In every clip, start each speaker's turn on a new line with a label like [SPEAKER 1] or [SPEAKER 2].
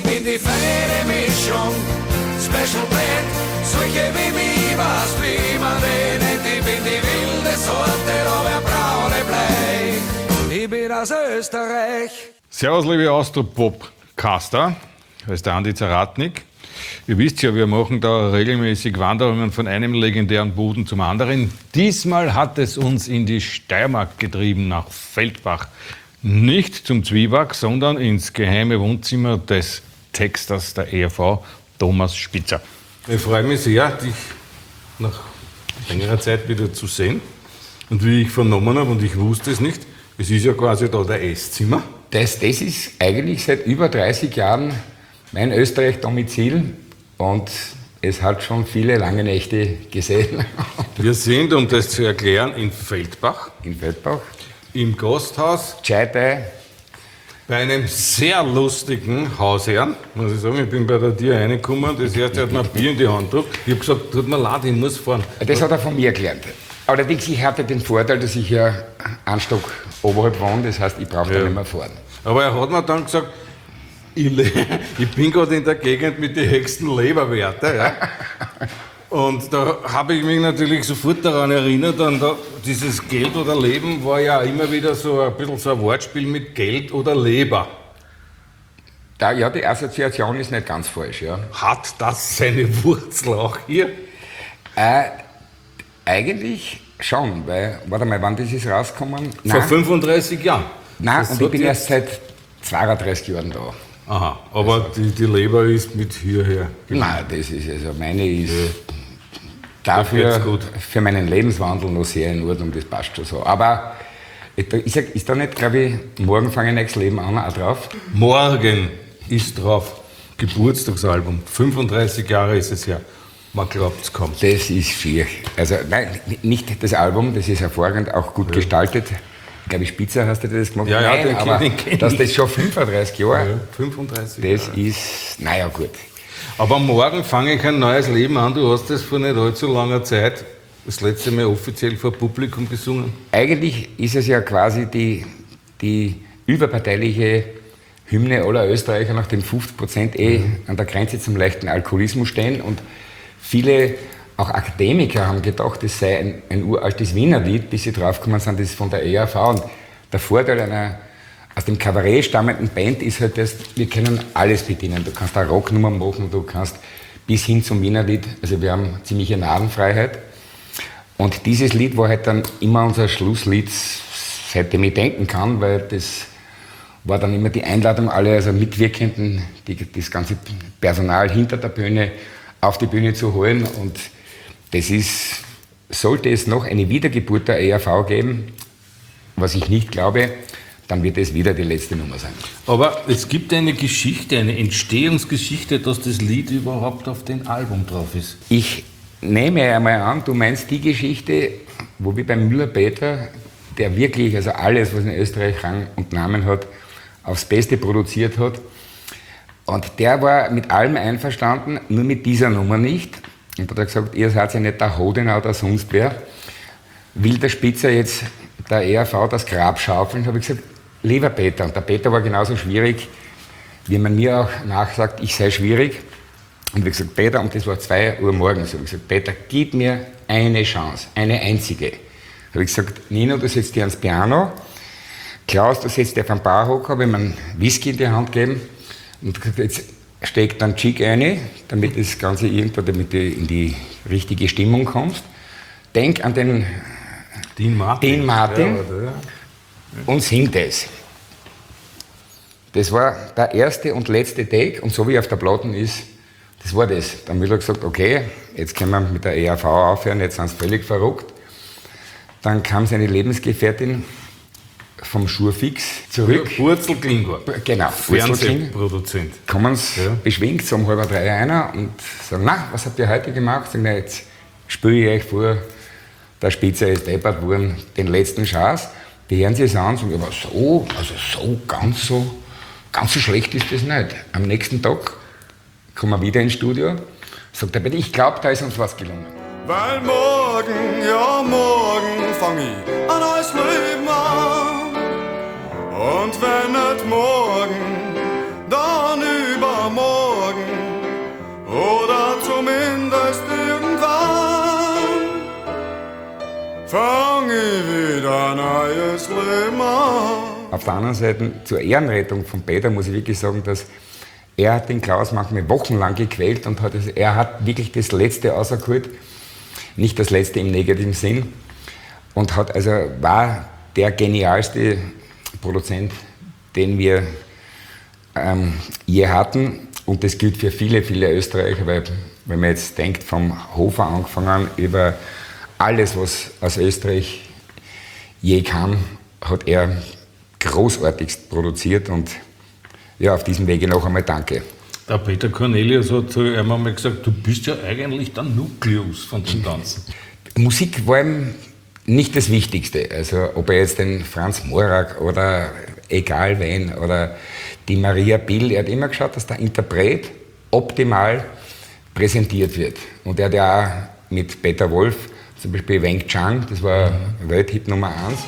[SPEAKER 1] bin die feine Mischung, Special Blend, solche wie mich, was wie man den nennt. Ich bin die wilde Sorte, aber braune Blei. Ich bin aus Österreich.
[SPEAKER 2] Servus, liebe Austropop-Caster, da ist der Andi Zaratnik. Ihr wisst ja, wir machen da regelmäßig Wanderungen von einem legendären Boden zum anderen. Diesmal hat es uns in die Steiermark getrieben, nach Feldbach. Nicht zum Zwieback, sondern ins geheime Wohnzimmer des Texters der ERV, Thomas Spitzer. Ich freue mich sehr, dich nach längerer Zeit wieder zu sehen. Und wie ich vernommen habe, und ich wusste es nicht, es ist ja quasi da der Esszimmer.
[SPEAKER 3] Das ist eigentlich seit über 30 Jahren mein Österreich-Domizil und es hat schon viele lange Nächte gesehen.
[SPEAKER 2] Wir sind, um das zu erklären, in Feldbach.
[SPEAKER 3] In Feldbach.
[SPEAKER 2] Im Gasthaus.
[SPEAKER 3] Scheitei.
[SPEAKER 2] Bei einem sehr lustigen Hausherrn, muss ich sagen. Ich bin bei der Tür reingekommen, das erste hat mir ein Bier in die Hand gedrückt. Ich habe gesagt, tut mir leid, ich muss fahren.
[SPEAKER 3] Das hat er von mir gelernt. Allerdings, ich hatte den Vorteil, dass ich ja einen Stock oberhalb wohne, das heißt, ich brauche da nicht mehr fahren.
[SPEAKER 2] Aber er hat mir dann gesagt, ich bin gerade in der Gegend mit den höchsten Leberwerten. Ja. Und da habe ich mich natürlich sofort daran erinnert, an dieses Geld oder Leben war ja immer wieder so ein bisschen so ein Wortspiel mit Geld oder Leber.
[SPEAKER 3] Ja, die Assoziation ist nicht ganz falsch. Ja.
[SPEAKER 2] Hat das seine Wurzel auch hier?
[SPEAKER 3] Eigentlich schon, weil, warte mal, wann das ist rausgekommen?
[SPEAKER 2] Vor 35 Jahren?
[SPEAKER 3] Nein, und ich bin erst seit 32 Jahren da.
[SPEAKER 2] Aha, aber die Leber ist mit hierher gekommen.
[SPEAKER 3] Nein, das ist also, meine ist dafür für meinen Lebenswandel noch sehr in Ordnung, das passt schon so. Aber ich sag, ist da nicht, glaube ich, morgen fange ich ein neues Leben an, auch drauf?
[SPEAKER 2] Morgen ist drauf, Geburtstagsalbum, 35 Jahre ist es her. Man glaubt es kaum.
[SPEAKER 3] Das ist schier. Also nein, nicht das Album, das ist hervorragend, auch gut gestaltet. Ich glaube, Spitzer hast du das gemacht?
[SPEAKER 2] Ja,
[SPEAKER 3] nein, aber dass das schon 35 Jahre,
[SPEAKER 2] ja, 35
[SPEAKER 3] das
[SPEAKER 2] Jahre.
[SPEAKER 3] Ist, naja gut.
[SPEAKER 2] Aber morgen fange ich ein neues Leben an. Du hast das vor nicht allzu langer Zeit das letzte Mal offiziell vor Publikum gesungen.
[SPEAKER 3] Eigentlich ist es ja quasi die überparteiliche Hymne aller Österreicher, nachdem 50% an der Grenze zum leichten Alkoholismus stehen. Und viele, auch Akademiker, haben gedacht, das sei ein uraltes Wienerlied, bis sie draufgekommen sind, das ist von der ERV. Und der Vorteil einer aus dem Kabarett stammenden Band ist halt, dass wir können alles bedienen. Du kannst eine Rocknummer machen, du kannst bis hin zum Wienerlied, also wir haben ziemliche Narrenfreiheit. Und dieses Lied war halt dann immer unser Schlusslied, seitdem ich denken kann, weil das war dann immer die Einladung, alle also Mitwirkenden, das ganze Personal hinter der Bühne auf die Bühne zu holen. Und das ist, sollte es noch eine Wiedergeburt der ERV geben, was ich nicht glaube, dann wird es wieder die letzte Nummer sein.
[SPEAKER 2] Aber es gibt eine Geschichte, eine Entstehungsgeschichte, dass das Lied überhaupt auf dem Album drauf ist.
[SPEAKER 3] Ich nehme einmal an, du meinst die Geschichte, wo wir beim Müller-Peter, der wirklich also alles, was in Österreich Rang und Namen hat, aufs Beste produziert hat. Und der war mit allem einverstanden, nur mit dieser Nummer nicht. Und da hat er gesagt, ihr seid ja nicht der Hodenau, der sonst wer. Will der Spitzer jetzt der ERV das Grab schaufeln? Da habe ich gesagt, lieber Peter. Und der Peter war genauso schwierig, wie man mir auch nachsagt, ich sei schwierig. Und ich habe gesagt, Peter, und das war 2 Uhr morgens, habe ich gesagt, Peter, gib mir eine Chance, eine einzige. Habe ich gesagt, Nino, du setzt dir ans Piano. Klaus, du setzt dir auf den Barhocker, habe ihm einen Whisky in die Hand gegeben. Und jetzt steckt dann Chick rein, damit das Ganze irgendwo, damit du in die richtige Stimmung kommst. Denk an den Dean Martin
[SPEAKER 2] ja.
[SPEAKER 3] Und sing das. Das war der erste und letzte Take und so wie auf der Platte ist, das war das. Dann hat er gesagt, okay, jetzt können wir mit der ERV aufhören, jetzt sind sie völlig verrückt. Dann kam seine Lebensgefährtin vom Schurfix zurück.
[SPEAKER 2] Wurzel Klingor.
[SPEAKER 3] Genau.
[SPEAKER 2] Fernsehproduzent.
[SPEAKER 3] Kommen sie beschwingt so um 2:30 einer und sagen, na, was habt ihr heute gemacht? Sagen, na, jetzt spüre ich euch vor, der Spitzer ist deppert worden, den letzten Schaß. Die hören sich es an und sagen, aber so, also ganz so schlecht ist das nicht. Am nächsten Tag kommen wir wieder ins Studio, sagt er, ich glaube, da ist uns was gelungen.
[SPEAKER 4] Weil morgen, ja morgen, fang ich ein neues Leben an. Und wenn nicht morgen, dann übermorgen. schlimmer.
[SPEAKER 3] Auf der anderen Seite, zur Ehrenrettung von Peter muss ich wirklich sagen, dass er hat den Klaus manchmal wochenlang gequält und er hat wirklich das Letzte rausgeholt. Nicht das Letzte im negativen Sinn. Und war der genialste Produzent, den wir je hatten. Und das gilt für viele, viele Österreicher, weil wenn man jetzt denkt, vom Hofer angefangen über alles, was aus Österreich je kam, hat er großartigst produziert. Und ja, auf diesem Wege noch einmal danke.
[SPEAKER 2] Der Peter Cornelius hat zu ihm einmal gesagt, du bist ja eigentlich der Nukleus von dem Ganzen.
[SPEAKER 3] Musik war ihm nicht das Wichtigste. Also ob er jetzt den Franz Morak oder egal wen oder die Maria Bill, er hat immer geschaut, dass der Interpret optimal präsentiert wird. Und er hat ja auch mit Peter Wolf, zum Beispiel Wang Chang, das war Welthit Nummer 1.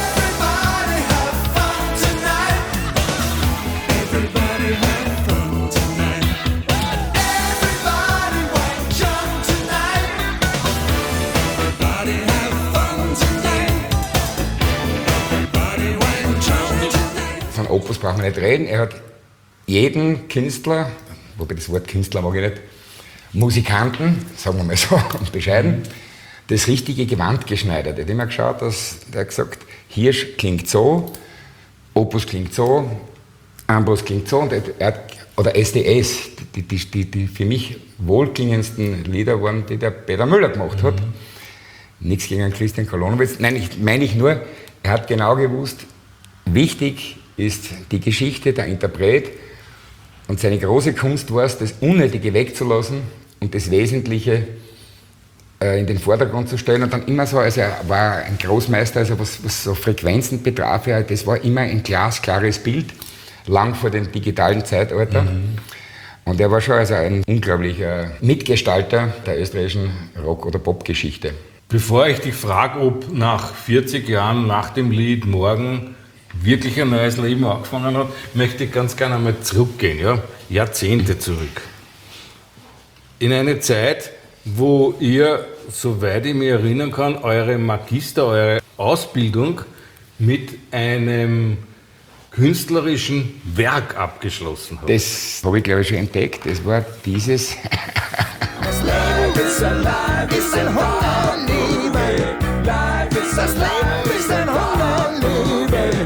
[SPEAKER 3] Von Opus brauchen wir nicht reden. Er hat jeden Künstler, wobei das Wort Künstler mag ich nicht, Musikanten, sagen wir mal so, bescheiden, das richtige Gewand geschneidert. Er hat immer geschaut, der hat gesagt, Hirsch klingt so, Opus klingt so, Ambros klingt so, und oder SDS, die für mich wohlklingendsten Lieder waren, die der Peter Müller gemacht hat. Nichts gegen Christian Kolonowitz. Nein, meine ich nur, er hat genau gewusst, wichtig ist die Geschichte, der Interpret, und seine große Kunst war es, das Unnötige wegzulassen und das Wesentliche in den Vordergrund zu stellen. Und dann immer so, also er war ein Großmeister, also was so Frequenzen betraf, das war immer ein glasklares Bild, lang vor dem digitalen Zeitalter. Und er war schon also ein unglaublicher Mitgestalter der österreichischen Rock- oder Popgeschichte.
[SPEAKER 2] Bevor ich dich frage, ob nach 40 Jahren nach dem Lied Morgen wirklich ein neues Leben angefangen hat, möchte ich ganz gerne einmal zurückgehen, ja? Jahrzehnte zurück. In eine Zeit, wo ihr, soweit ich mich erinnern kann, eure Magister, eure Ausbildung mit einem künstlerischen Werk abgeschlossen habt.
[SPEAKER 3] Das habe ich, glaube ich, schon entdeckt. Das war dieses...
[SPEAKER 5] Das Leben ist ein Hungerliebe. Das Leben ist ein Hungerliebe.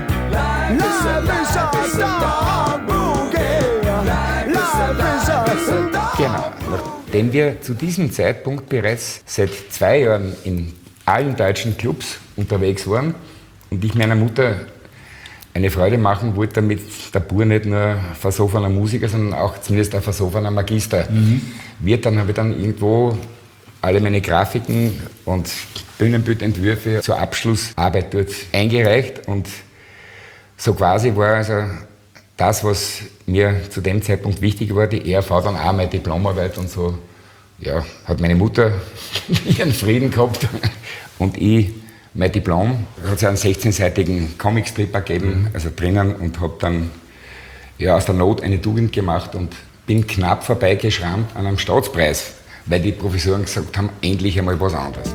[SPEAKER 3] Genau. Nachdem wir zu diesem Zeitpunkt bereits seit 2 Jahren in allen deutschen Clubs unterwegs waren und ich meiner Mutter eine Freude machen wollte, damit der Bub nicht nur versoffener Musiker, sondern auch zumindest ein versoffener Magister wird, dann habe ich dann irgendwo alle meine Grafiken und Bühnenbildentwürfe zur Abschlussarbeit dort eingereicht, und so quasi war also das, was mir zu dem Zeitpunkt wichtig war, die ERV dann auch meine Diplomarbeit, und so, ja, hat meine Mutter ihren Frieden gehabt und ich mein Diplom. Da hat es einen 16-seitigen Comicstrip gegeben, also drinnen, und habe dann ja, aus der Not eine Tugend gemacht und bin knapp vorbeigeschrammt an einem Staatspreis, weil die Professoren gesagt haben, endlich einmal was anderes.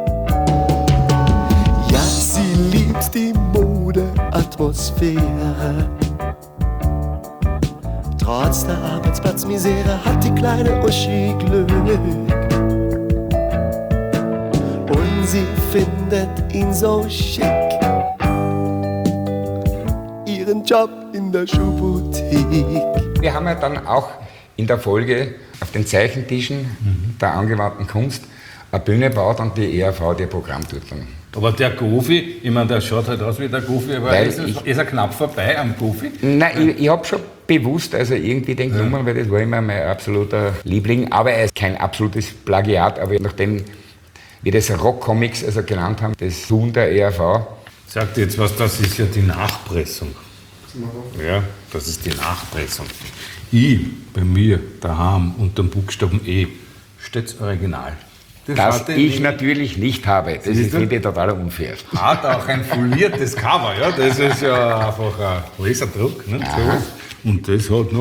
[SPEAKER 5] Ja, sie liebt die Modeatmosphäre. Trotz der Arbeitsplatzmisere hat die kleine Uschi Glück. Und sie findet ihn so schick. Ihren Job in der Schuhboutique.
[SPEAKER 3] Wir haben ja dann auch in der Folge auf den Zeichentischen der angewandten Kunst eine Bühne gebaut und die ERV die Programm tut dann.
[SPEAKER 2] Aber der Goofy, ich meine, der schaut halt aus wie der Goofy, aber ist er knapp vorbei am Goofy?
[SPEAKER 3] Nein, ich habe schon bewusst, also irgendwie den genommen, weil das war immer mein absoluter Liebling. Aber er ist kein absolutes Plagiat, aber nachdem wir das Rock-Comics also genannt haben, das Tun der ERV.
[SPEAKER 2] Sagt jetzt was, das ist ja die Nachpressung. Ja, das ist die Nachpressung. I bei mir daheim unter dem Buchstaben E steht's Original.
[SPEAKER 3] Das ich natürlich nicht habe. Das ist, finde ich, total unfair.
[SPEAKER 2] Hat auch ein foliertes Cover, ja. Das ist ja einfach ein Laserdruck. Nicht? So. Und das hat noch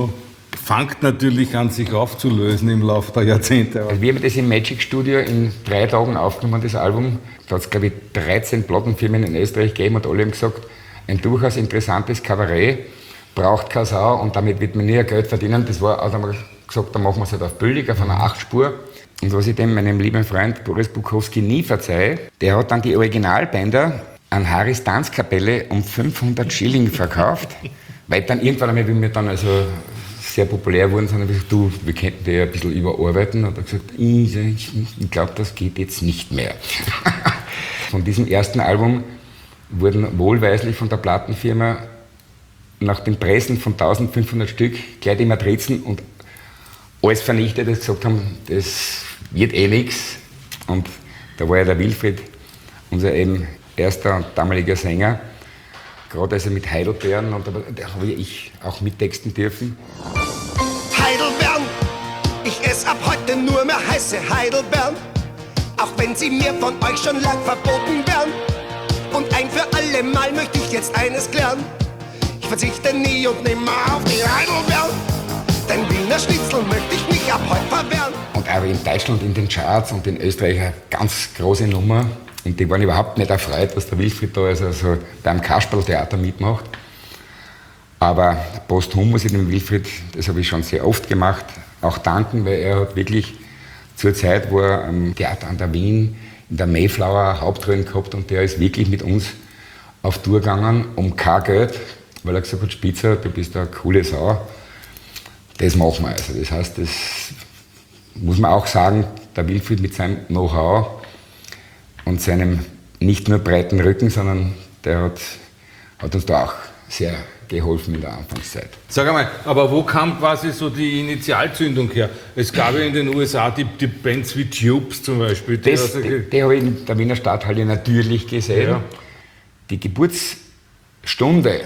[SPEAKER 2] fängt natürlich an, sich aufzulösen im Laufe der Jahrzehnte.
[SPEAKER 3] Also wir haben das im Magic Studio in 3 Tagen aufgenommen, das Album. Da hat es, glaube ich, 13 Plattenfirmen in Österreich gegeben und alle haben gesagt, ein durchaus interessantes Kabarett, braucht keine Sau und damit wird man nie Geld verdienen. Das war, also haben wir gesagt, dann machen wir es halt auf billig, auf einer 8-Spur. Und was ich dem meinem lieben Freund Boris Bukowski nie verzeihe, der hat dann die Originalbänder an Harrys Tanzkapelle um 500 Schilling verkauft, weil dann irgendwann einmal, wie wir dann also sehr populär wurden, haben wir gesagt, du, wir könnten die ein bisschen überarbeiten. Und er hat gesagt, ich glaube, das geht jetzt nicht mehr. Von diesem ersten Album wurden wohlweislich von der Plattenfirma nach dem Pressen von 1500 Stück gleich die Matrizen und alles vernichtet, das gesagt haben, das wird eh nichts. Und da war ja der Wilfried, unser eben erster und damaliger Sänger, gerade also mit Heidelbeeren, und da habe ich auch mittexten dürfen.
[SPEAKER 5] Heidelbeeren, ich esse ab heute nur mehr heiße Heidelbeeren, auch wenn sie mir von euch schon lang verboten werden. Und ein für alle Mal möchte ich jetzt eines klären: Ich verzichte nie und nimmer auf die Heidelbeeren, denn Wiener Schnitzel möchte ich mich ab heute verwehren.
[SPEAKER 3] Und auch in Deutschland in den Charts und in Österreich eine ganz große Nummer. Und die waren überhaupt nicht erfreut, dass der Wilfried da also beim Kasperltheater mitmacht. Aber posthum muss ich dem Wilfried, das habe ich schon sehr oft gemacht, auch danken, weil er hat wirklich zur Zeit, wo er am Theater an der Wien in der Mayflower Hauptrollen gehabt, und der ist wirklich mit uns auf Tour gegangen, um kein Geld, weil er gesagt hat, Spitzer, du bist eine coole Sau, das machen wir. Also das heißt, das muss man auch sagen, der Wilfried mit seinem Know-how und seinem nicht nur breiten Rücken, sondern der hat uns da auch sehr geholfen in der Anfangszeit.
[SPEAKER 2] Sag einmal, aber wo kam quasi so die Initialzündung her? Es gab ja in den USA die Bands wie Tubes zum Beispiel.
[SPEAKER 3] Die habe ich in der Wiener Stadthalle natürlich gesehen. Ja. Die Geburtsstunde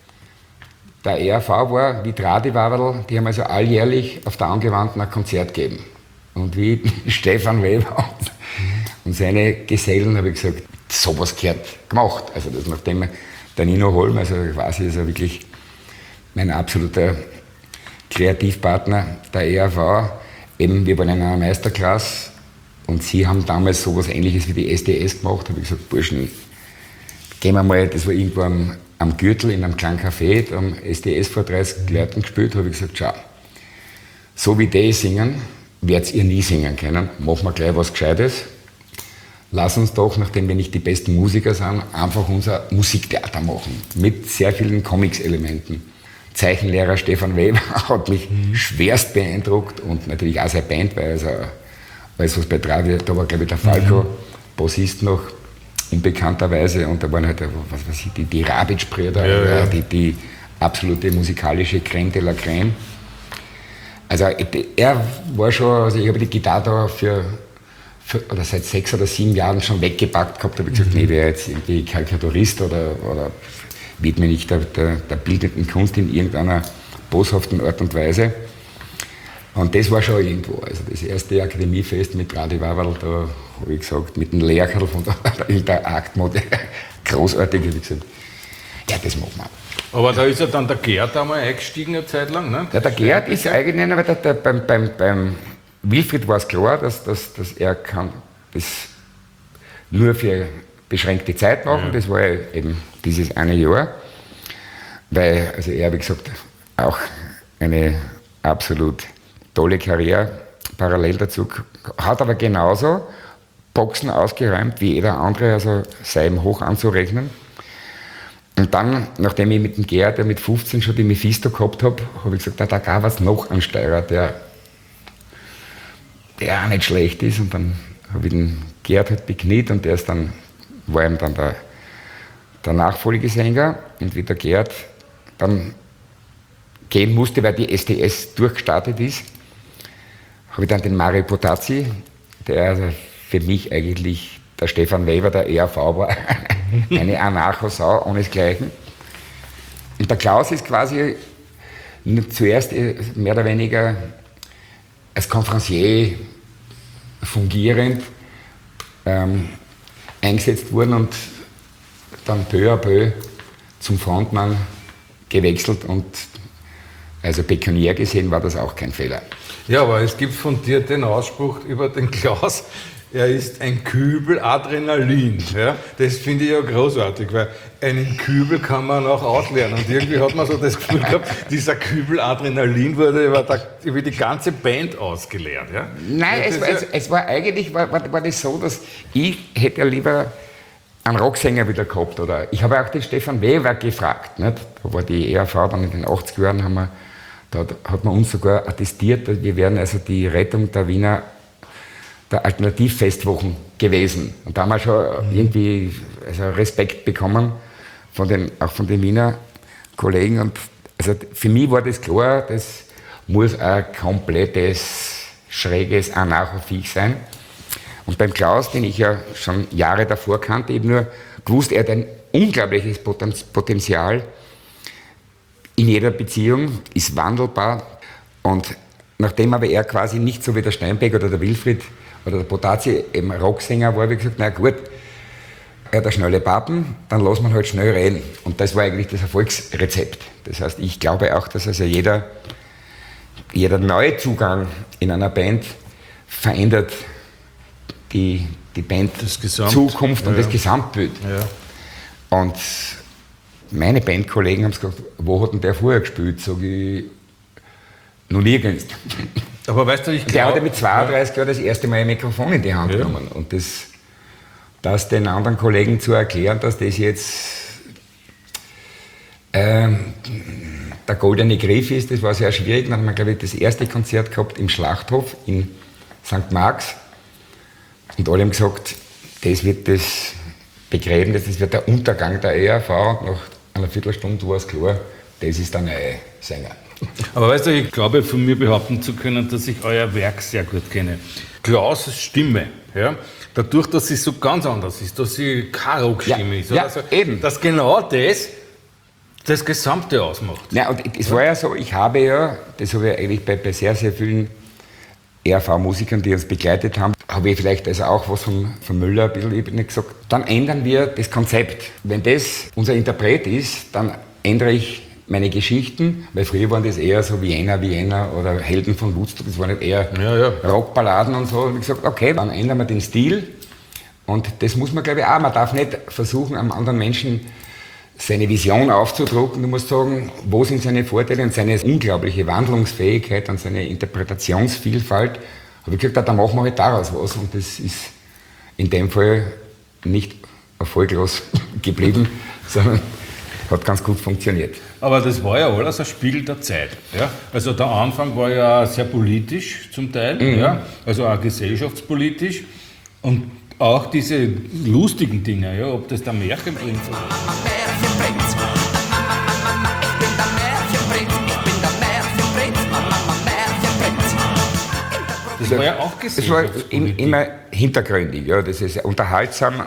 [SPEAKER 3] der ERV war wie Tradiwaberl, die haben also alljährlich auf der Angewandten ein Konzert gegeben. Und wie Stefan Weber und seine Gesellen habe ich gesagt, sowas gehört gemacht. Also das, nachdem der Nino Holm, also quasi ist er wirklich mein absoluter Kreativpartner der ERV. Eben, wir waren in einer Meisterklasse und sie haben damals sowas Ähnliches wie die SDS gemacht. Da habe ich gesagt, Burschen, gehen wir mal, das war irgendwo am Gürtel in einem kleinen Café, da haben SDS vor 30 Leuten gespielt, habe ich gesagt, schau, so wie die singen, werdet ihr nie singen können, machen wir gleich was Gescheites. Lass uns doch, nachdem wir nicht die besten Musiker sind, einfach unser Musiktheater machen. Mit sehr vielen Comics-Elementen. Zeichenlehrer Stefan Weber hat mich schwerst beeindruckt und natürlich auch seine Band, weil also alles, was bei Travi, da war glaube ich der Falco, Bassist noch, unbekannterweise, und da waren halt, was weiß ich, die Rabitsch-Brüder, die absolute musikalische Crème de la Crème. Also er war schon, also ich habe die Gitarre da oder seit 6 oder 7 Jahren schon weggepackt gehabt, habe ich gesagt, nee, wäre jetzt irgendwie Karikaturist oder widme mich der bildenden Kunst in irgendeiner boshaften Art und Weise. Und das war schon irgendwo. Also das erste Akademiefest mit Radi Waberl, da habe ich gesagt, mit dem Lehrkerl von der Aktmode, großartig, habe ich gesagt, ja, das machen wir.
[SPEAKER 2] Aber da ist ja dann der Gerd einmal eingestiegen eine Zeit lang, ne?
[SPEAKER 3] Ja, der Gerd ist eigentlich, aber beim Wilfried war es klar, dass er kann das nur für beschränkte Zeit machen. Ja. Das war ja eben dieses eine Jahr. Weil, also er, wie gesagt, auch eine absolut tolle Karriere parallel dazu, hat aber genauso Boxen ausgeräumt wie jeder andere, also sei ihm hoch anzurechnen. Und dann, nachdem ich mit dem Gerd, der mit 15 schon die Mephisto gehabt habe, habe ich gesagt, da gab es noch einen Steirer, der auch nicht schlecht ist. Und dann habe ich den Gerd halt bekniet und der ist dann, war ihm dann der Nachfolgesänger. Und wie der Gerd dann gehen musste, weil die SDS durchgestartet ist, habe ich dann den Mario Potazzi, der also für mich eigentlich der Stefan Weber der ERV war, eine Anarcho-Sau ohnesgleichen. Und der Klaus ist quasi zuerst mehr oder weniger als Konferencier fungierend eingesetzt worden und dann peu à peu zum Frontmann gewechselt und Also pekuniär gesehen war das auch kein Fehler.
[SPEAKER 2] Ja, aber es gibt von dir den Ausspruch über den Klaus, er ist ein Kübel Adrenalin. Ja? Das finde ich ja großartig, weil einen Kübel kann man auch auslernen. Und irgendwie hat man so das Gefühl gehabt, dieser Kübel Adrenalin wurde über die ganze Band ausgelernt. Ja?
[SPEAKER 3] Nein, es war eigentlich war das so, dass ich hätte ja lieber einen Rocksänger wieder gehabt. Oder ich habe auch den Stefan Weber gefragt. Nicht? Da war die ERV dann in den 80er Jahren, da hat man uns sogar attestiert, wir wären also die Rettung der Wiener der Alternativfestwochen gewesen. Und da haben wir schon irgendwie also Respekt bekommen, auch von den Wiener Kollegen. Und also für mich war das klar, das muss ein komplettes, schräges Anarcho-Viech sein. Und beim Klaus, den ich ja schon Jahre davor kannte, eben nur gewusst, er hat ein unglaubliches Potenzial in jeder Beziehung, ist wandelbar. Und nachdem aber er quasi nicht so wie der Steinbeck oder der Wilfried oder der Potazzi eben Rocksänger war, habe ich gesagt, na gut, er hat eine schnelle Pappen, dann lassen wir halt schnell reden. Und das war eigentlich das Erfolgsrezept. Das heißt, ich glaube auch, dass also jeder neue Zugang in einer Band verändert die Band Zukunft und das Gesamtbild. Ja. Und meine Bandkollegen haben gesagt, wo hat denn der vorher gespielt? Sag ich, noch nirgends. Aber weißt du, der hat ja mit 32 Jahren das erste Mal ein Mikrofon in die Hand genommen. Und das den anderen Kollegen zu erklären, dass das jetzt der goldene Griff ist, das war sehr schwierig. Dann haben wir, glaube ich, das erste Konzert gehabt im Schlachthof in St. Marx. Und alle haben gesagt, das wird das Begräbnis, das wird der Untergang der ERV. Und nach einer Viertelstunde war es klar, das ist der neue Sänger.
[SPEAKER 2] Aber weißt du, ich glaube, von mir behaupten zu können, dass ich euer Werk sehr gut kenne. Klaus' Stimme, ja, dadurch, dass sie so ganz anders ist, dass sie keine Rockstimme ist.
[SPEAKER 3] Ja,
[SPEAKER 2] also,
[SPEAKER 3] eben.
[SPEAKER 2] Dass genau das Gesamte ausmacht.
[SPEAKER 3] Ja, und es war ja so, ich habe ja, das habe ich eigentlich bei sehr, sehr vielen ERV-Musikern, die uns begleitet haben, habe ich vielleicht also auch was von Müller ein bisschen eben gesagt. Dann ändern wir das Konzept. Wenn das unser Interpret ist, dann ändere ich meine Geschichten, weil früher waren das eher so Vienna oder Helden von Woodstock, das waren nicht eher Rockballaden und so. Und ich gesagt, okay, dann ändern wir den Stil. Und das muss man, glaube ich, auch. Man darf nicht versuchen, einem anderen Menschen seine Vision aufzudrucken. Du musst sagen, wo sind seine Vorteile und seine unglaubliche Wandlungsfähigkeit und seine Interpretationsvielfalt. Habe ich gesagt, dann machen wir halt daraus was. Und das ist in dem Fall nicht erfolglos geblieben, sondern hat ganz gut funktioniert.
[SPEAKER 2] Aber das war ja alles ein Spiegel der Zeit. Ja? Also der Anfang war ja sehr politisch zum Teil, ja? Also auch gesellschaftspolitisch. Und auch diese lustigen Dinge, ja? Ob das der Märchenprinz war.
[SPEAKER 1] Märchenprinz, ich bin der Märchenprinz, ich bin der Märchenprinz, Mama, Märchenprinz.
[SPEAKER 2] Das war ja auch gesellschaftspolitisch.
[SPEAKER 3] Das war immer hintergründig, ja? Das ist unterhaltsam.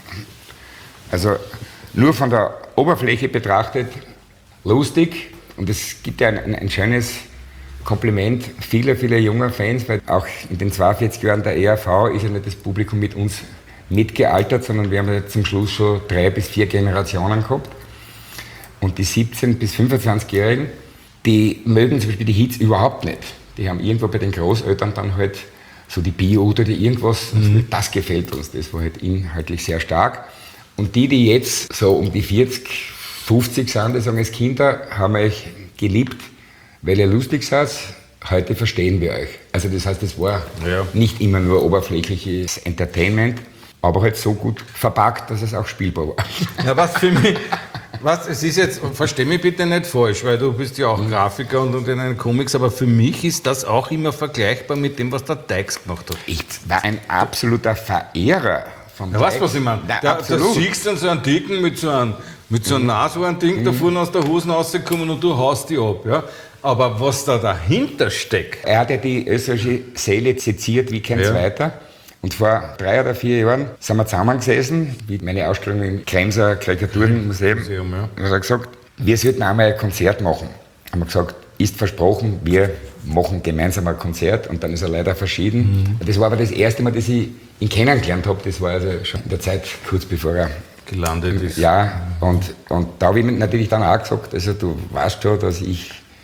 [SPEAKER 3] Also nur von der Oberfläche betrachtet lustig, und es gibt ja ein schönes Kompliment vieler junger Fans, weil auch in den 42 Jahren der ERV ist ja nicht das Publikum mit uns mitgealtert, sondern wir haben ja zum Schluss schon 3 bis 4 Generationen gehabt. Und die 17- bis 25-Jährigen, die mögen zum Beispiel die Hits überhaupt nicht. Die haben irgendwo bei den Großeltern dann halt so die Bio oder die irgendwas, das gefällt uns, das war halt inhaltlich sehr stark. Und die jetzt so um die 40, 50 sind, die sagen, als Kinder haben wir euch geliebt, weil ihr lustig seid, heute verstehen wir euch. Also das heißt, es war nicht immer nur oberflächliches Entertainment, aber halt so gut verpackt, dass es auch spielbar war.
[SPEAKER 2] Ja, was für mich, es ist jetzt, versteh mich bitte nicht falsch, weil du bist ja auch Grafiker und in den Comics, aber für mich ist das auch immer vergleichbar mit dem, was der Teix gemacht hat.
[SPEAKER 3] Ich war ein absoluter Verehrer von Teix.
[SPEAKER 2] Ja, weißt du, was ich meine? Da siehst du so einen Dicken mit so einem Nashorn-Ding da vorne aus der Hose rausgekommen und du haust die ab. Ja? Aber was da dahinter steckt.
[SPEAKER 3] Er hat ja die österreichische Seele seziert wie kein Zweiter. Und vor 3 oder 4 Jahren sind wir zusammengesessen, wie meine Ausstellung im Kremser Karikaturenmuseum. Und er hat gesagt, wir sollten einmal ein Konzert machen. Haben wir gesagt, ist versprochen, wir machen gemeinsam ein Konzert. Und dann ist er leider verschieden. Das war aber das erste Mal, dass ich ihn kennengelernt habe. Das war also schon in der Zeit kurz bevor er
[SPEAKER 2] gelandet ist.
[SPEAKER 3] Ja, und da habe ich natürlich dann auch gesagt, also du weißt schon, dass ich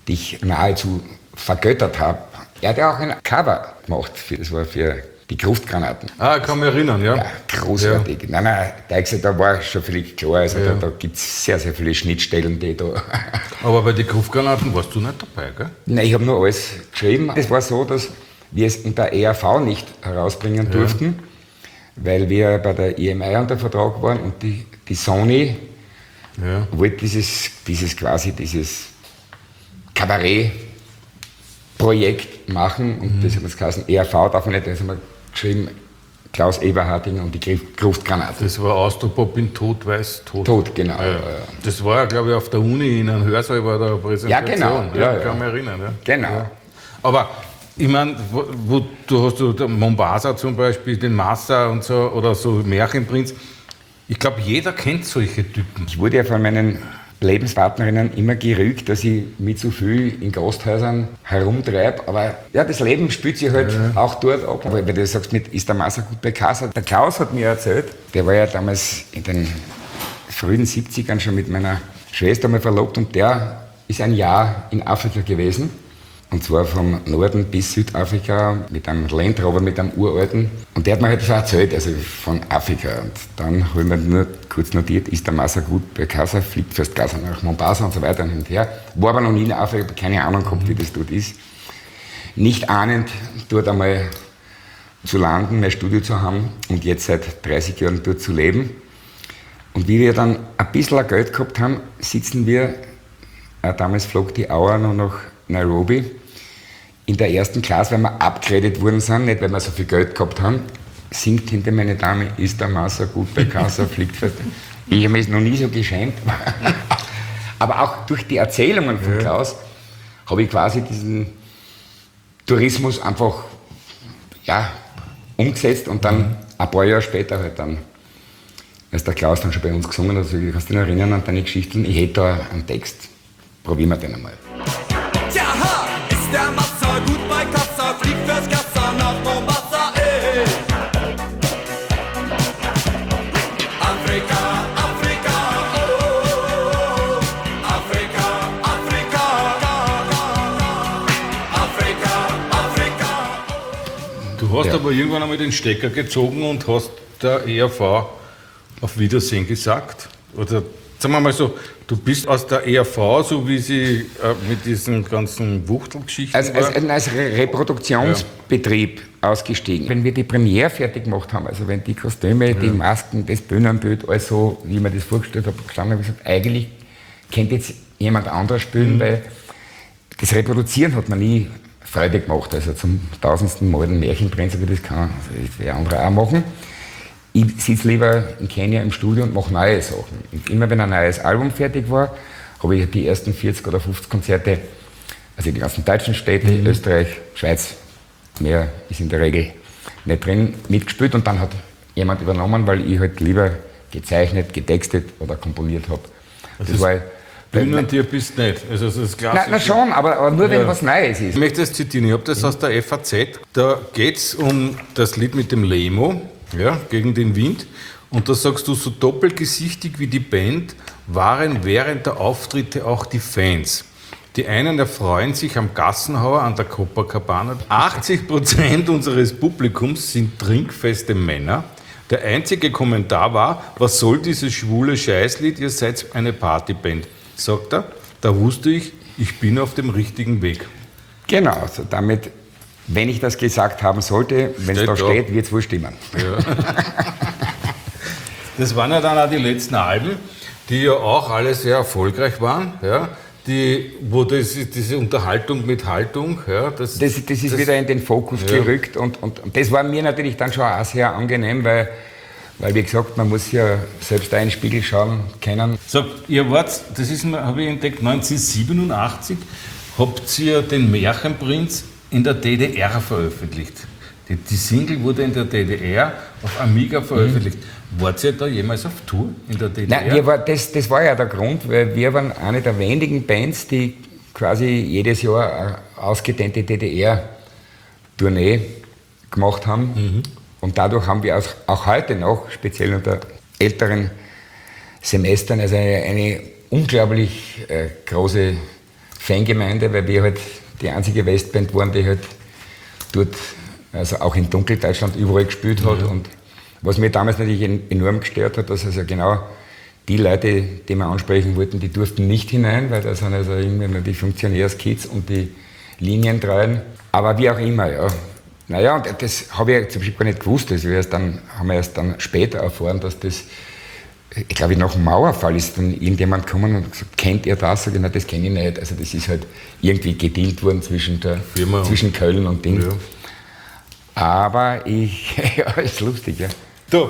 [SPEAKER 3] dich nahezu vergöttert habe. Er hat ja auch ein Cover gemacht, das war für die Gruftgranaten.
[SPEAKER 2] Ah, ich kann mich erinnern, ja.
[SPEAKER 3] Ja, großartig. Ja. Nein, da war schon völlig klar. Also da gibt es sehr, sehr viele Schnittstellen, die da.
[SPEAKER 2] Aber bei den Gruftgranaten warst du nicht dabei, gell?
[SPEAKER 3] Nein, ich habe nur alles geschrieben. Es war so, dass wir es in der ERV nicht herausbringen durften, weil wir bei der EMI unter Vertrag waren und die Sony wollte dieses Kabarett-Projekt machen und das hat uns geheißen, ERV darf man nicht, das haben wir geschrieben, Klaus Eberhardinger und die Gruftgranaten.
[SPEAKER 2] Das war Austropop in Tod, Weiß, Tod.
[SPEAKER 3] Tot, genau.
[SPEAKER 2] Ja. Das war ja, glaube ich, auf der Uni in einem Hörsaal war da eine Präsentation.
[SPEAKER 3] Ja, genau. Ja,
[SPEAKER 2] kann mich erinnern. Ja.
[SPEAKER 3] Genau.
[SPEAKER 2] Ja. Aber ich meine, du hast Mombasa zum Beispiel, den Massa und so, oder so Märchenprinz. Ich glaube, jeder kennt solche Typen.
[SPEAKER 3] Ich wurde ja von meinen Lebenspartnerinnen immer gerügt, dass ich mit so viel in Gasthäusern herumtreibe. Aber ja, das Leben spielt sich halt auch dort ab. Aber wenn du sagst, ist der Massa gut bei Casa? Der Klaus hat mir erzählt, der war ja damals in den frühen 70ern schon mit meiner Schwester mal verlobt und der ist ein Jahr in Afrika gewesen. Und zwar vom Norden bis Südafrika mit einem Land Rover, mit einem uralten. Und der hat mir halt das erzählt, also von Afrika. Und dann habe ich mir nur kurz notiert, ist der Massa gut bei Casa, fliegt fast Casa nach Mombasa und so weiter und hin und her. War aber noch nie in Afrika, keine Ahnung gehabt, wie das dort ist. Nicht ahnend, dort einmal zu landen, mein Studio zu haben und jetzt seit 30 Jahren dort zu leben. Und wie wir dann ein bisschen Geld gehabt haben, sitzen wir, damals flog die Auer noch nach Nairobi, in der ersten Klasse, weil wir abgeredet worden sind, nicht weil wir so viel Geld gehabt haben, singt hinter meine Dame, ist der Massa gut bei Casa, fliegt fest. Ich habe mich noch nie so geschämt. Aber auch durch die Erzählungen von Klaus habe ich quasi diesen Tourismus einfach umgesetzt und dann ein paar Jahre später halt dann, als der Klaus dann schon bei uns gesungen hat, also ich kannst dich noch erinnern an deine Geschichten, ich hätte da einen Text, probieren wir den einmal.
[SPEAKER 4] Tja, ist der Massa gut bei Kassa, fliegt fürs Kassa nach Mombasa, ey. Afrika, Afrika, oh, Afrika, Afrika, Afrika, Afrika.
[SPEAKER 2] Du hast aber irgendwann einmal den Stecker gezogen und hast der ERV auf Wiedersehen gesagt. Oder sagen wir mal so, du bist aus der ERV, so wie sie mit diesen ganzen Wuchtelgeschichten
[SPEAKER 3] als Reproduktionsbetrieb ausgestiegen. Wenn wir die Premiere fertig gemacht haben, also wenn die Kostüme, die Masken, das Bühnenbild, alles so, wie ich mir das vorgestellt habe, gestanden habe, gesagt, eigentlich könnte jetzt jemand anderes spielen, weil das Reproduzieren hat man nie Freude gemacht. Also zum 1000. Mal den Märchenprinz, aber das kann wer andere auch machen. Ich sitze lieber in Kenia im Studio und mache neue Sachen. Und immer wenn ein neues Album fertig war, habe ich die ersten 40 oder 50 Konzerte, also die ganzen deutschen Städte, Österreich, Schweiz, mehr ist in der Regel nicht drin, mitgespielt und dann hat jemand übernommen, weil ich halt lieber gezeichnet, getextet oder komponiert habe. Das war
[SPEAKER 2] Bühnentier bist nicht. Also das ist klassisch.
[SPEAKER 3] Na schon, aber nur wenn was Neues ist.
[SPEAKER 2] Ich möchte das zitieren, ich habe das aus der FAZ, da geht es um das Lied mit dem Lemo, ja, gegen den Wind. Und da sagst du, so doppelgesichtig wie die Band waren während der Auftritte auch die Fans. Die einen erfreuen sich am Gassenhauer an der Copacabana. 80% unseres Publikums sind trinkfeste Männer. Der einzige Kommentar war, was soll dieses schwule Scheißlied, ihr seid eine Partyband. Sagt er, da wusste ich bin auf dem richtigen Weg.
[SPEAKER 3] Genau, also damit, wenn ich das gesagt haben sollte, wenn es da steht, wird es wohl stimmen.
[SPEAKER 2] Ja. Das waren ja dann auch die letzten Alben, die ja auch alle sehr erfolgreich waren. Ja, wo diese Unterhaltung mit Haltung. Ja, das
[SPEAKER 3] ist wieder in den Fokus gerückt und das war mir natürlich dann schon auch sehr angenehm, weil wie gesagt, man muss ja selbst da in den Spiegel schauen können.
[SPEAKER 2] So, ihr wart, habe ich entdeckt, 1987 habt ihr den Märchenprinz in der DDR veröffentlicht. Die Single wurde in der DDR auf Amiga veröffentlicht. Wart ihr da jemals auf Tour in der DDR?
[SPEAKER 3] Nein, das war ja der Grund, weil wir waren eine der wenigen Bands, die quasi jedes Jahr eine ausgedehnte DDR-Tournee gemacht haben. Und dadurch haben wir auch heute noch, speziell unter älteren Semestern, also eine unglaublich große Fangemeinde, weil wir halt die einzige Westband waren, die halt dort, also auch in Dunkeldeutschland überall gespielt hat. Und was mir damals natürlich enorm gestört hat, dass also genau die Leute, die wir ansprechen wollten, die durften nicht hinein, weil da sind also irgendwie nur die Funktionärskids und die Linientreuen. Aber wie auch immer, ja. Naja, und das habe ich zum Beispiel gar nicht gewusst. Das haben wir erst dann später erfahren, dass das, ich glaube, nach dem Mauerfall ist dann irgendjemand gekommen und gesagt, kennt ihr das? Sag ich, nein, das kenne ich nicht. Also das ist halt irgendwie gedealt worden zwischen Köln und Ding. Ja. Aber ja, ist lustig, ja.
[SPEAKER 2] Du,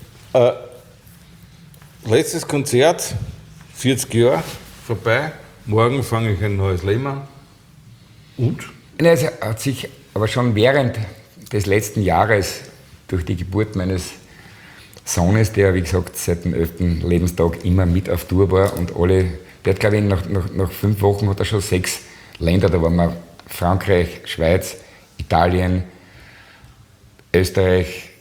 [SPEAKER 2] letztes Konzert, 40 Jahre vorbei. Morgen fange ich ein neues Leben an. Und?
[SPEAKER 3] Es hat sich aber schon während des letzten Jahres durch die Geburt meines Sohnes, der, wie gesagt, seit dem 11. Lebenstag immer mit auf Tour war und der hat, glaube ich, nach 5 Wochen hat er schon 6 Länder, da waren wir Frankreich, Schweiz, Italien, Österreich.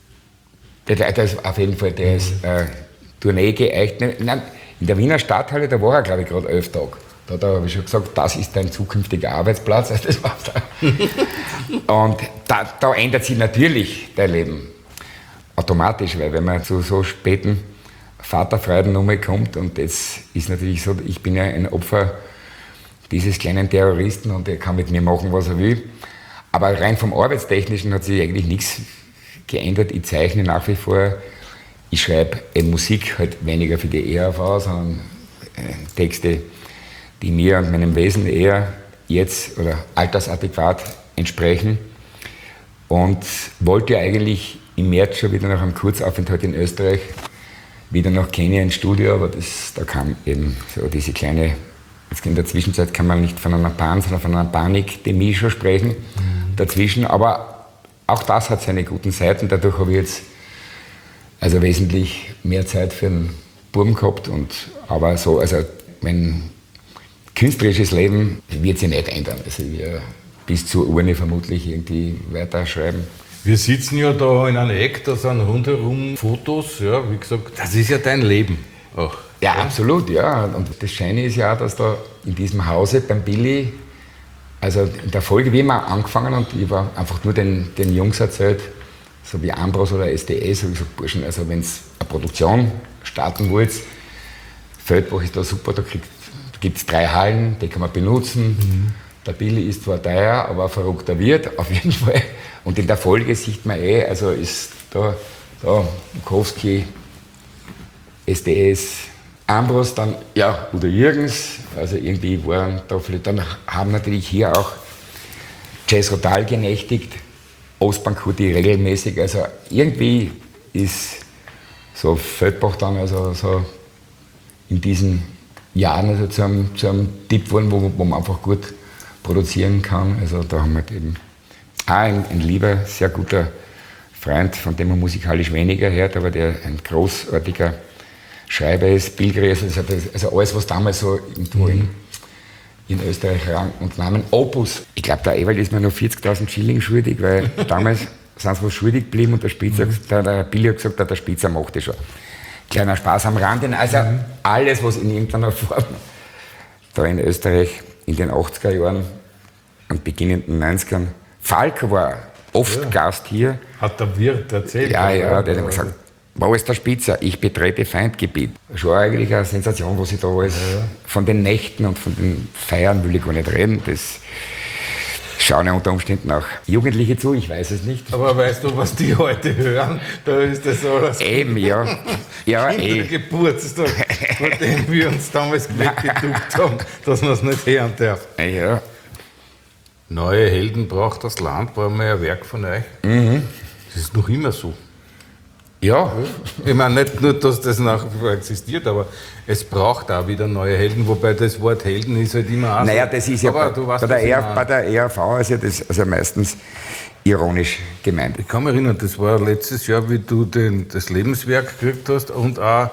[SPEAKER 3] Der ist auf jeden Fall, der ist Tournee geeignet. Nein, in der Wiener Stadthalle, da war er, glaube ich, gerade 11 Tage. Da habe ich schon gesagt, das ist dein zukünftiger Arbeitsplatz. Also das war's da. Und da ändert sich natürlich dein Leben automatisch, weil wenn man zu so späten Vaterfreuden nochmal kommt, und das ist natürlich so, ich bin ja ein Opfer dieses kleinen Terroristen und der kann mit mir machen, was er will. Aber rein vom Arbeitstechnischen hat sich eigentlich nichts geändert. Ich zeichne nach wie vor, ich schreibe Musik, halt weniger für die ERV, sondern Texte, die mir und meinem Wesen eher jetzt oder altersadäquat entsprechen. Und wollte eigentlich im März schon wieder nach einem Kurzaufenthalt in Österreich wieder nach Kenia ins Studio, aber da kam eben so diese kleine, jetzt in der Zwischenzeit kann man nicht von einer Pan, sondern von einer Panikdemie schon sprechen dazwischen, aber auch das hat seine guten Seiten, dadurch habe ich jetzt also wesentlich mehr Zeit für einen Buben gehabt, aber so, also mein künstlerisches Leben wird sich nicht ändern, also wir bis zur Urne vermutlich irgendwie weiterschreiben.
[SPEAKER 2] Wir sitzen ja da in einem Eck, da sind rundherum Fotos, ja, wie gesagt, das ist ja dein Leben auch.
[SPEAKER 3] Ja, absolut, ja. Und das Schöne ist ja auch, dass da in diesem Hause beim Billy, also in der Folge, wie wir angefangen und ich war einfach nur den Jungs erzählt, so wie Ambros oder SDS, habe ich gesagt, Burschen, also wenn ihr eine Produktion starten wollt, Feldbach ist da super, da gibt es 3 Hallen, die kann man benutzen. Der Billy ist zwar teuer, aber ein verrückter Wirt, auf jeden Fall. Und in der Folge sieht man also ist da Bukowski, SDS, Ambros, dann, ja, Udo Jürgens, also irgendwie waren da vielleicht, dann haben natürlich hier auch Jazz Rotal genächtigt, Ostbankuti regelmäßig, also irgendwie ist so Feldbach dann also so in diesen Jahren also zu einem Tipp geworden, wo man einfach gut produzieren kann. Also da haben wir eben auch ein lieber, sehr guter Freund, von dem man musikalisch weniger hört, aber der ein großartiger Schreiber ist, Bill Gries, also alles, was damals so irgendwo in Österreich Rang und Namen. Opus. Ich glaube, der Ewald ist mir noch 40.000 Schilling schuldig, weil damals sind sie was schuldig geblieben und der Spitzer, der Billy hat gesagt, der Spitzer macht das schon. Kleiner Spaß am Rande. Also alles, was in irgendeiner Form da in Österreich in den 80er Jahren und beginnenden 90ern. Falk war oft Gast hier.
[SPEAKER 2] Hat der Wirt erzählt?
[SPEAKER 3] Ja, der hat immer gesagt, wo ist der Spitzer? Ich betrete Feindgebiet. Schon eigentlich eine Sensation, was ich da alles von den Nächten und von den Feiern will ich gar nicht reden. Das schauen ja unter Umständen auch Jugendliche zu, ich weiß es nicht.
[SPEAKER 2] Aber weißt du, was die heute hören? Da ist das alles.
[SPEAKER 3] Eben, ja. Ja,
[SPEAKER 2] Geburtstag, von dem wir uns damals weggeduckt haben, dass man es nicht hören darf.
[SPEAKER 3] Ja.
[SPEAKER 2] Neue Helden braucht das Land, war mal ein Werk von euch. Das ist noch immer so.
[SPEAKER 3] Ja.
[SPEAKER 2] Ich meine, nicht nur, dass das nach wie vor existiert, aber es braucht auch wieder neue Helden, wobei das Wort Helden ist halt immer anders.
[SPEAKER 3] Naja, das ist ja bei der ERV ist ja das also meistens ironisch gemeint.
[SPEAKER 2] Ich kann mich erinnern, das war letztes Jahr, wie du das Lebenswerk gekriegt hast und auch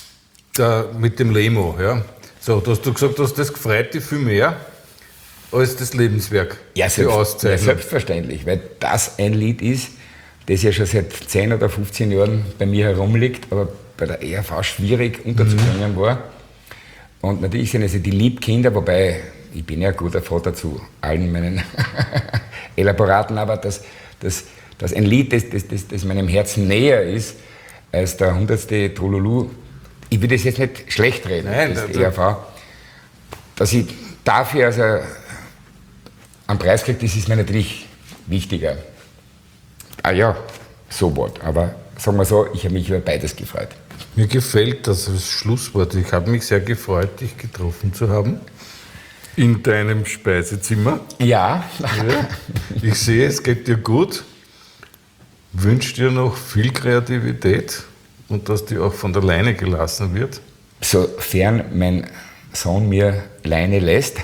[SPEAKER 2] mit dem Lemo. Ja. So, da hast du gesagt, dass das gefreut dich viel mehr als das Lebenswerk.
[SPEAKER 3] Ja, selbstverständlich, weil das ein Lied ist, das ja schon seit 10 oder 15 Jahren bei mir herumliegt, aber bei der ERV schwierig unterzubringen war. Und natürlich sind also die Liebkinder, wobei ich bin ja ein guter Vater zu allen meinen Elaboraten, aber dass ein Lied, das meinem Herzen näher ist als der 100. Trululu, ich will das jetzt nicht schlecht reden,
[SPEAKER 2] Nein,
[SPEAKER 3] das ERV, dass ich dafür also einen Preis kriege, das ist mir natürlich wichtiger. Ah ja, so was, aber sagen wir so, ich habe mich über beides gefreut.
[SPEAKER 2] Mir gefällt das als Schlusswort. Ich habe mich sehr gefreut, dich getroffen zu haben. In deinem Speisezimmer.
[SPEAKER 3] Ja.
[SPEAKER 2] Ja. Ich sehe, es geht dir gut. Wünsche dir noch viel Kreativität und dass die auch von der Leine gelassen wird.
[SPEAKER 3] Sofern mein Sohn mir Leine lässt.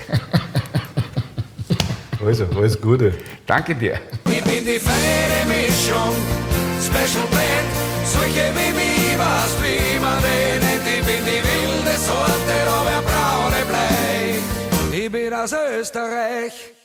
[SPEAKER 2] Also, alles Gute.
[SPEAKER 3] Danke dir.
[SPEAKER 1] Ich bin die feine Mischung, Special Blend, solche wie mich, was wie man den nennt. Ich bin die wilde Sorte, aber braune Blei. Ich bin aus Österreich.